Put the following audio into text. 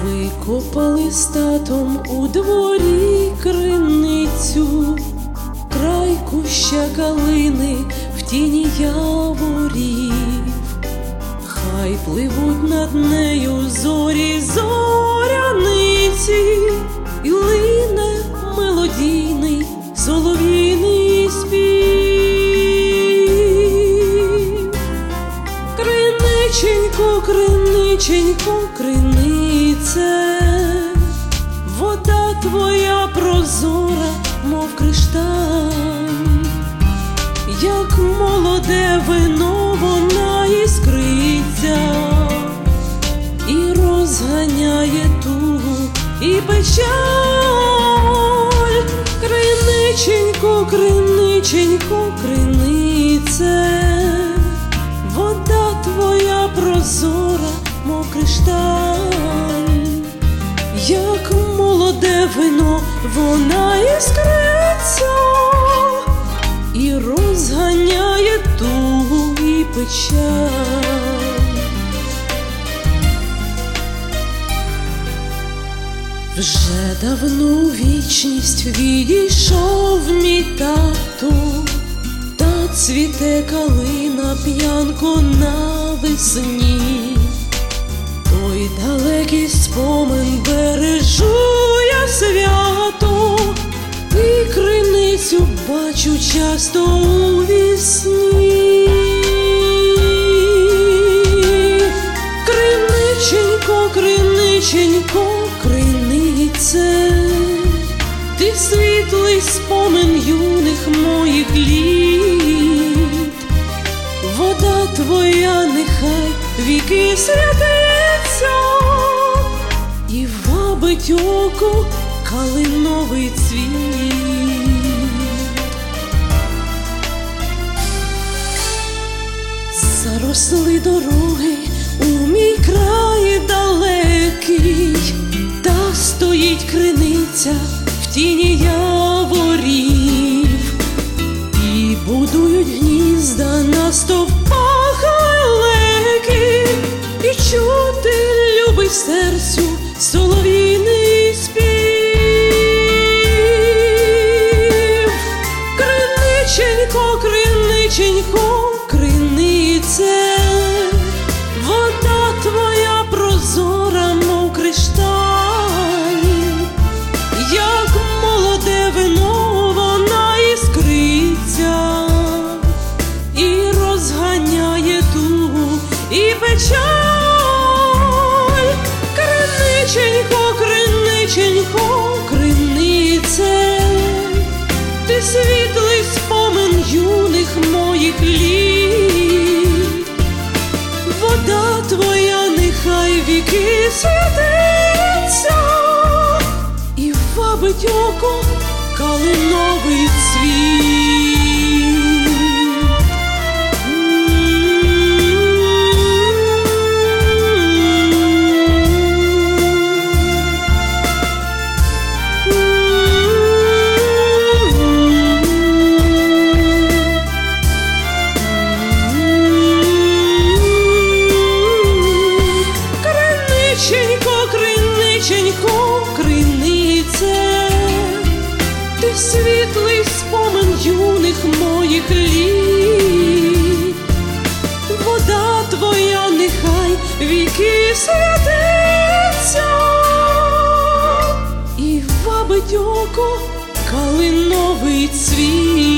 Викопали з татом у дворі криницю, край куща калини в тіні яворів. Хай пливуть над нею зорі зоряниці, і лине мелодійний солов'їний спів. Криниченько, криниченько, кринице, вода твоя прозора, мов кришталь, як молоде вино вона іскриться і розганяє тугу і печаль. Криниченько, криниченько, кринице, вода твоя прозора, мов кришталь, як молоде вино вона іскриться і розганяє тугу і печаль. Вже давно у вічність відійшов мій тато, та цвіте калина п'янко навесні. Той далекий спомин бережу я свято, і криницю бачу часто у вісні. Криниченько, криниченько, кринице, ти світлий спомин юних моїх літ. Вода твоя нехай віки святиться і вабить око калиновий цвіт. Заросли дороги у мій край далекий, та стоїть криниця в тіні яворів, і будують гнізда на стовпах лелеки, і чути любий серцю солов'їний спів. Криниченько, криниченько, кринице, вода твоя прозора, мов кришталь, як молоде вино вона іскриться і розганяє тугу і печаль. Криниченько, криниченько, кринице, ти світлий спомин юних моїх літ. Вода твоя нехай віки святиться і вабить око калиновий цвіт. Криниченько, криниченько, кринице, ти світлий спомин юних моїх літ. Вода твоя нехай віки святиться і вабить око калиновий цвіт.